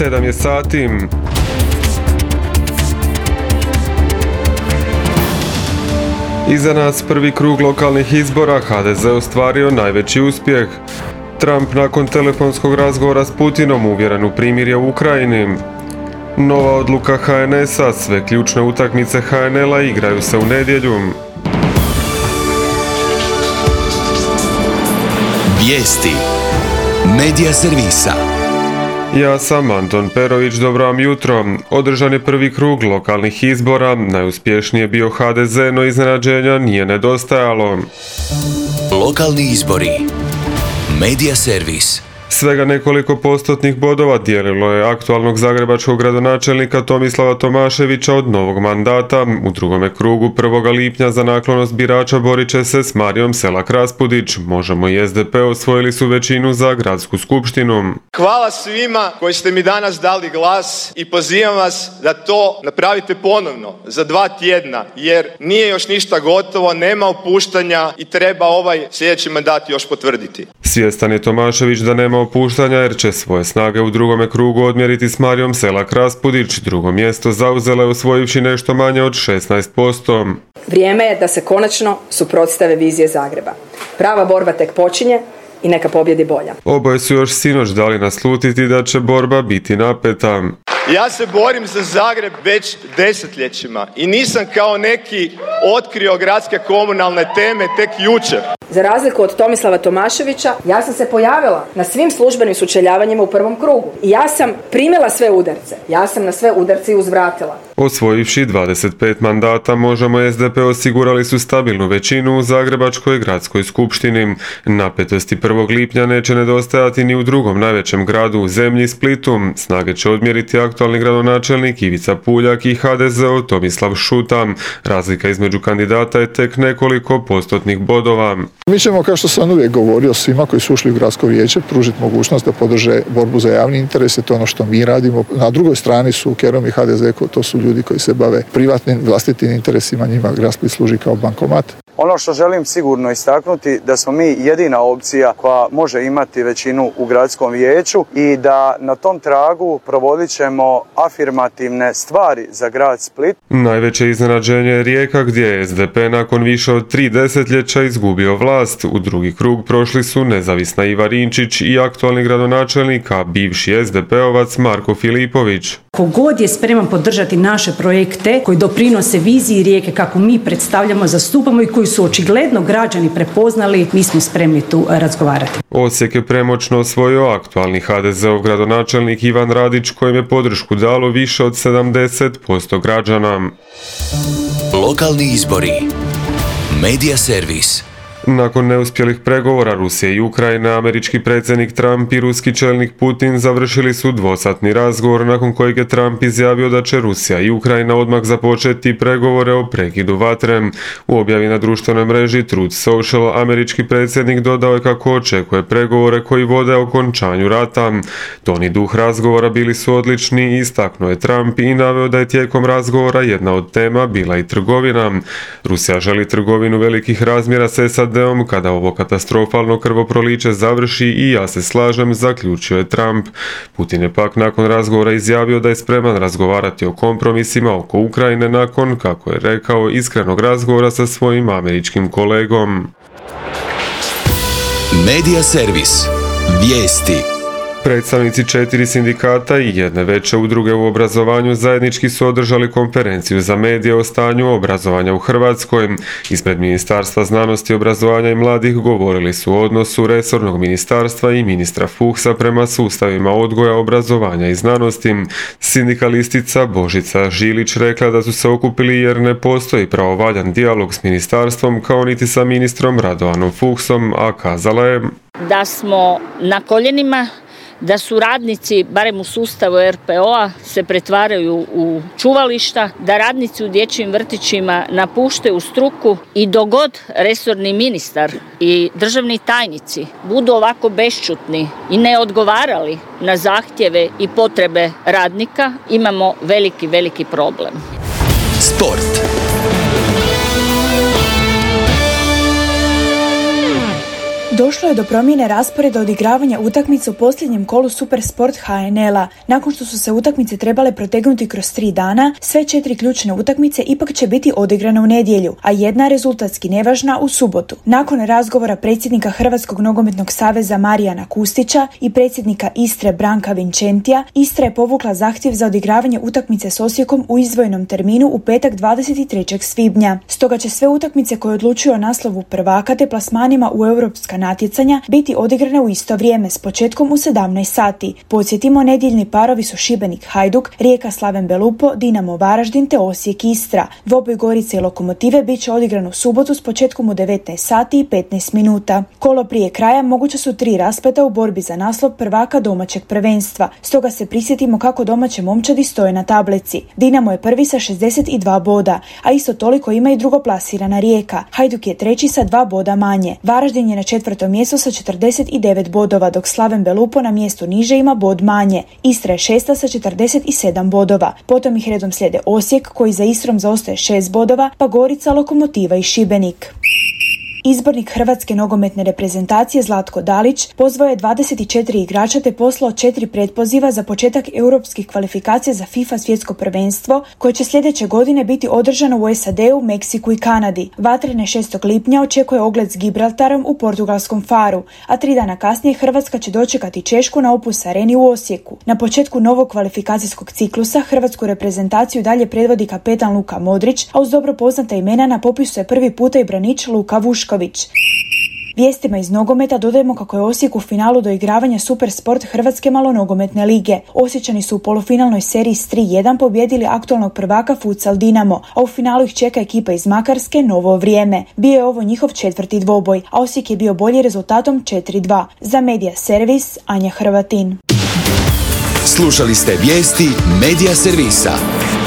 7 je sati. Iza nas prvi krug lokalnih izbora, HDZ ostvario najveći uspjeh. Trump nakon telefonskog razgovora s Putinom uvjeren u primirje u Ukrajini. Nova odluka HNS-a, sve ključne utakmice HNL-a igraju se u nedjelju. Vijesti Medija servisa. Ja sam Anton Perović, dobro vam jutro. Održan je prvi krug lokalnih izbora, najuspješniji je bio HDZ, no iznenađenja nije nedostajalo. Lokalni izbori. Medija servis. Svega nekoliko postotnih bodova dijelilo je aktualnog zagrebačkog gradonačelnika Tomislava Tomaševića od novog mandata. U drugome krugu 1. lipnja za naklonost birača borit će se s Marijom Selak-Raspudić. Možemo i SDP osvojili su većinu za gradsku skupštinu. Hvala svima koji ste mi danas dali glas i pozivam vas da to napravite ponovno za 2 tjedna, jer nije još ništa gotovo, nema opuštanja i treba ovaj sljedeći mandat još potvrditi. Svjestan je Tomašević da nema opuštanja jer će svoje snage u drugome krugu odmjeriti s Marijom Selak-Raspudić. Drugo mjesto zauzela je osvojivši nešto manje od 16%. Vrijeme je da se konačno suprotstave vizije Zagreba. Prava borba tek počinje i neka pobjedi bolja. Oboje su još sinoć dali naslutiti da će borba biti napeta. Ja se borim za Zagreb već desetljećima i nisam kao neki otkrio gradske komunalne teme tek jučer. Za razliku od Tomislava Tomaševića, ja sam se pojavila na svim službenim sučeljavanjima u prvom krugu. I ja sam primila sve udarce. Ja sam na sve udarce i uzvratila. Osvojivši 25 mandata, Možemo i SDP osigurali su stabilnu većinu u Zagrebačkoj gradskoj skupštini. Napetosti 1. lipnja neće nedostajati ni u drugom najvećem gradu u zemlji, Splitu. Snage će odmjeriti aktualni gradonačelnik Ivica Puljak i HDZ-ov Tomislav Šuta. Razlika između kandidata je tek nekoliko postotnih bodova. Mi ćemo, kao što sam uvijek govorio, svima koji su ušli u gradsko vijeće pružiti mogućnost da podrže borbu za javni interes, to je ono što mi radimo. Na drugoj strani su Kerum i HDZ, to su ljudi koji se bave privatnim, vlastitim interesima, njima grad Split služi kao bankomat. Ono što želim sigurno istaknuti da smo mi jedina opcija koja može imati većinu u gradskom vijeću i da na tom tragu provodit ćemo afirmativne stvari za grad Split. Najveće iznenađenje je Rijeka gdje je SDP nakon više od 3 desetljeća izgubio vlast. U drugi krug prošli su nezavisna Iva Rinčić i aktualni gradonačelnik, a bivši SDP-ovac Marko Filipović. Kogod je spreman podržati naše projekte koji doprinose viziji Rijeke kako mi predstavljamo, zastupamo i koji su očigledno građani prepoznali, mi smo spremni tu razgovarati. Osijek je premoćno osvojio aktualni HDZ-ov gradonačelnik Ivan Radić, kojem je podršku dalo više od 70% građana. Lokalni izbori. Medija servis. Nakon neuspjelih pregovora Rusije i Ukrajine, američki predsjednik Trump i ruski čelnik Putin završili su dvosatni razgovor nakon kojeg je Trump izjavio da će Rusija i Ukrajina odmah započeti pregovore o prekidu vatre. U objavi na društvenoj mreži Truth Social američki predsjednik dodao je kako očekuje pregovore koji vode okončanju rata. Ton i duh razgovora bili su odlični, istaknuo je Trump i naveo da je tijekom razgovora jedna od tema bila i trgovina. Rusija želi trgovinu velikih razmjera s SAD kada ovo katastrofalno krvoproliće završi i ja se slažem, zaključio je Trump. Putin je pak nakon razgovora izjavio da je spreman razgovarati o kompromisima oko Ukrajine nakon, kako je rekao, iskrenog razgovora sa svojim američkim kolegom. Medija servis. Vijesti. Predstavnici 4 sindikata i jedne veće udruge u obrazovanju zajednički su održali konferenciju za medije o stanju obrazovanja u Hrvatskoj. Ispred Ministarstva znanosti, obrazovanja i mladih govorili su o odnosu resornog ministarstva i ministra Fuchsa prema sustavima odgoja, obrazovanja i znanosti. Sindikalistica Božica Žilić rekla da su se okupili jer ne postoji pravovaljan dijalog s ministarstvom kao niti sa ministrom Radovanom Fuchsom, a kazala je da smo na koljenima, da su radnici, barem u sustavu RPO-a, se pretvaraju u čuvališta, da radnici u dječjim vrtićima napuštaju struku i dogod resorni ministar i državni tajnici budu ovako bešćutni i ne odgovarali na zahtjeve i potrebe radnika, imamo veliki problem. Sport. Došlo je do promjene rasporeda odigravanja utakmica u posljednjem kolu Supersport HNL-a. Nakon što su se utakmice trebale protegnuti kroz 3 dana, sve 4 ključne utakmice ipak će biti odigrane u nedjelju, a jedna rezultatski nevažna u subotu. Nakon razgovora predsjednika Hrvatskog nogometnog saveza Marijana Kustića i predsjednika Istre Branka Vincentija, Istra je povukla zahtjev za odigravanje utakmice s Osijekom u izdvojenom terminu u petak 23. svibnja. Stoga će sve utakmice koje odlučuju o naslovu prvaka te plasmanima u europska natjecanja biti odigrane u isto vrijeme s početkom u 17 sati. Podsjetimo, nedjeljni parovi su Šibenik Hajduk, Rijeka Slaven Belupo, Dinamo Varaždin te Osijek Istra. Dvoboj Gorice i Lokomotive bit će odigran u subotu s početkom u 19 sati i 15 minuta. Kolo prije kraja moguće su 3 raspleta u borbi za naslov prvaka domaćeg prvenstva. Stoga se prisjetimo kako domaće momčadi stoje na tablici. Dinamo je prvi sa 62 boda, a isto toliko ima i drugoplasirana Rijeka. Hajduk je treći sa 2 boda manje. Varaždin je na 4. mjesto sa 49 bodova, dok Slaven Belupo na mjestu niže ima bod manje. Istra je 6. sa 47 bodova. Potom ih redom slijede Osijek koji za Istrom zaostaje 6 bodova, pa Gorica, Lokomotiva i Šibenik. Izbornik Hrvatske nogometne reprezentacije Zlatko Dalić pozvao je 24 igrača te poslao 4 pretpoziva za početak europskih kvalifikacija za FIFA svjetsko prvenstvo koje će sljedeće godine biti održano u SAD-u, Meksiku i Kanadi. Vatrene 6. lipnja očekuje ogled s Gibraltarom u portugalskom Faru, a 3 dana kasnije Hrvatska će dočekati Češku na Opus Areni u Osijeku. Na početku novog kvalifikacijskog ciklusa hrvatsku reprezentaciju dalje predvodi kapetan Luka Modrić, a uz dobro poznata imena na popisu je prvi puta i branič Luka Vušković. Vijestima iz nogometa dodajemo kako je Osijek u finalu doigravanja Supersport Hrvatske malonogometne lige. Osječani su u polufinalnoj seriji s 3-1 pobijedili aktualnog prvaka Futsal Dinamo, a u finalu ih čeka ekipa iz Makarske Novo vrijeme. Bio je ovo njihov 4. dvoboj, a Osijek je bio bolji rezultatom 4-2. Za Medija Servis, Anja Hrvatin. Slušali ste vijesti Medija Servisa.